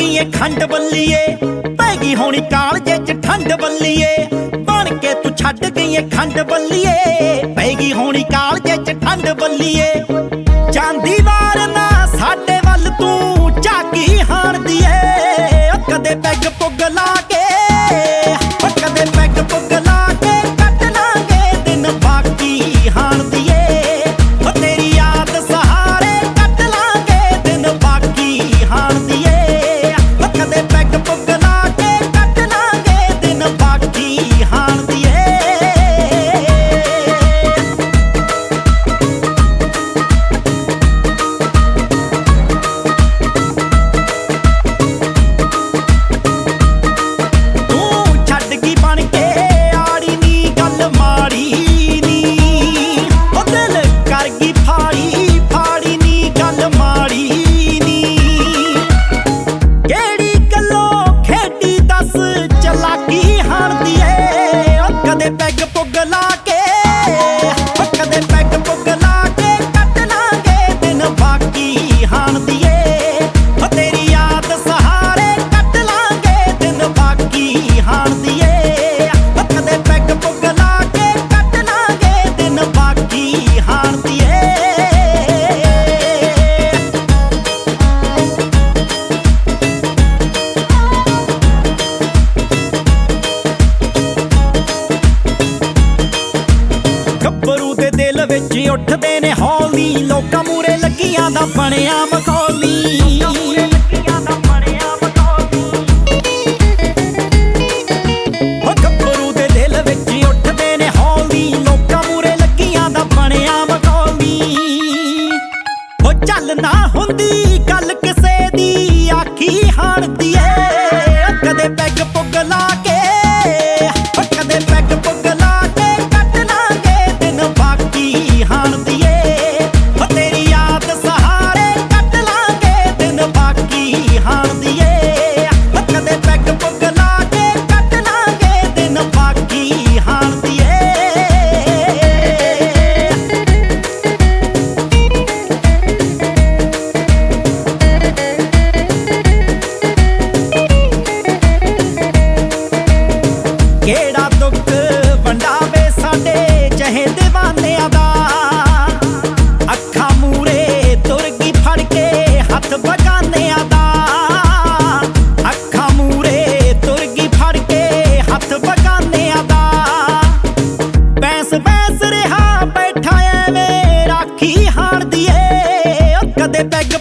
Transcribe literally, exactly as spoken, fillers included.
ਗਈ ਏ ਖੰਡ ਬੱਲੀਏ, ਪੈ ਗਈ ਹੋਣੀ ਕਾਲਜੇ ਚ ਠੰਡ ਬੱਲੀਏ। ਬਣ ਕੇ ਤੂੰ ਛੱਡ ਗਈ ਏ ਖੰਡ ਬੱਲੀਏ, ਪੈ ਗਈ ਹੋਣੀ ਕਾਲਜੇ ਚ ਠੰਡ ਬੱਲੀਏ। ਜਾਂਦੀ ਵਾਰ ਨਾ ਸਾਡੇ ਵੱਲ ਤੂੰ ਝਾਕੀ ਹਾਣਦੀ ਏ, ਕਦੇ ਪੈਗ ਪੁੱਗ ਲਾ ਕੇ, ਕਦੇ ਪੈਗ ਪੁੱਗ ਲਾ ਕੇ ਕੱਟ ਲਾਂਗੇ ਦਿਨ ਬਾਕੀ ਹਾਣਦੀ ਏ। ਤੇਰੀ ਯਾਦ ਸਹਾਰੇ ਕੱਟ ਲਾਂਗੇ ਦਿਨ ਬਾਕੀ ਹਾਣਦੀ ਏ, ਕਦੇ ਪੈਗ ਪੁੱਗ ਲਾ ਕੇ ਕੱਟ ਲਾਂਗੇ ਦਿਨ ਬਾਕੀ ਹਾਣਦੀ ਏ। ਤੂੰ ਛੱਡ ਗਈ ਬਣ ਕੇ ਆੜੀ ਨੀ ਗੱਲ ਮਾੜੀ ਨੀ, ਉਹ ਦਿਲ ਕਰ ਗਈ ਫਾੜੀ ਫਾੜੀ ਨੀ ਗੱਲ ਮਾੜੀ ਨੀ। ਕਿਹੜੀ ਗੱਲੋਂ ਖੇਡੀ ਦੱਸ ਚਲਾਕੀ ਹਾਣਦੀ ਏ, ਉਹ ਕਦੇ ਪੈਗ ਪੁੱਗ ਲਾ ਕੇ, ਉਹ ਕਦੇ ਪੈਗ ਪੁੱਗ ਲਾ ਕੇ ਕੱਟ ਲਾਂਗੇ ਦਿਨ ਬਾਕੀ ਹਾਣਦੀ ਏ। ਉਹ ਤੇਰੀ ਯਾਦ ਸਹਾਰੇ ਕੱਟ ਲਾਂਗੇ ਦਿਨ ਬਾਕੀ ਹਾਣਦੀ ਏ, ਉਹ ਕਦੇ ਪੈਗ ਪੁੱਗ ਲਾ ਕੇ ਕੱਟ ਲਾਂਗੇ ਦਿਨ ਬਾਕੀ ਹਾਣਦੀ ਏ। ਗੱਭਰੂ ਦੇ ਦਿਲ ਵਿੱਚ ਉੱਠਦੇ ਨੇ ਹੌਲੀ, ਲੋਕਾਂ ਮੂਰੇ ਲੱਗੀਆਂ ਦਾ ਬਣਿਆ ਮਖੌਲੀ। ਹੋ ਗੱਭਰੂ ਦੇ ਦਿਲ ਵਿੱਚ ਉੱਠਦੇ ਨੇ ਹੌਲੀ, ਲੋਕਾਂ ਮੂਰੇ ਲੱਗੀਆਂ ਦਾ ਬਣਿਆ ਮਖੌਲੀ। ਹੋ ਚੱਲ ਨਾ ਹੁੰਦੀ ਗੱਲ ਕਿਸੇ ਦੀ ਆਖੀ ਹਾਣਦੀ ਏ, ਕਦੇ ਪੈਗ ਪੁੱਗ ਲਾ ਕੇ, ਕਦੇ ਪੈਗ ਪੁੱਗ ਲਾ ਕੇ ਕੱਟ ਲਾਂਗੇ ਦਿਨ ਬਾਕੀ ਹਾਣਦੀ ਏ। ਤੇਰੀ ਯਾਦ ਸਹਾਰੇ ਕੱਟ ਲਾਂਗੇ ਦਿਨ ਬਾਕੀ ਹਾਣਦੀ ਏ, ਕਦੇ ਪੈਗ ਪੁੱਗ ਲਾ ਕੇ ਕੱਟ ਲਾਂਗੇ ਦਿਨ ਬਾਕੀ ਹਾਣਦੀ ਏ। ਕਿਹੜਾ ਦੁੱਖ ਵੰਡਾਵੇ ਸਾਡੇ ਚਹੇ ਦੀਵਾਨਿਆਂ ਦਾ, ਅੱਖਾਂ ਮੂਰੇ ਤੁਰ ਗਈ ਫੜ ਕੇ ਹੱਥ ਬਗਾਨਿਆਂ ਦਾ। ਅੱਖਾਂ ਮੂਰੇ ਤੁਰ ਗਈ ਫੜ ਕੇ ਹੱਥ ਬਗਾਨਿਆਂ ਦਾ। ਬੈਂਸ ਬੈਂਸ ਰਿਹਾ ਬੈਠਾ ਐਵੇਂ ਰਾਖੀ ਹਾਣਦੀ ਏ, ਕਦੇ ਪੈਗ